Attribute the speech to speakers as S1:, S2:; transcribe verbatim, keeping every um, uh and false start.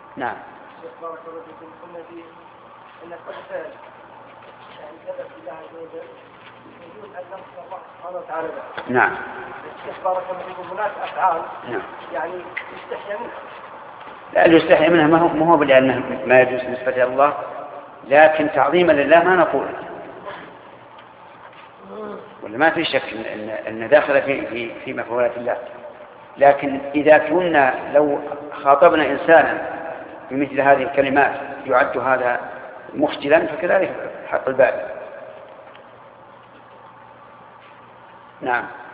S1: نعم.
S2: بارك الله فيكم. قلنا في ان كل فعل يعني سبب الله عز وجل يجوز ان نصف الله سبحانه وتعالى.
S1: نعم.
S2: الشيخ بارك الله فيكم هناك افعال
S1: نعم.
S2: يعني يستحيا منها.
S1: لا يستحي منها ما هو ما هو لأنه ما يجوز نسبة إلى الله، لكن تعظيما لله ما نقول، ولا ما في شك إن إن داخل في في في مفعولات الله. لكن إذا كنا لو خاطبنا إنسانا بمثل هذه الكلمات يعد هذا مخجلا، فكذلك حق الباب. نعم.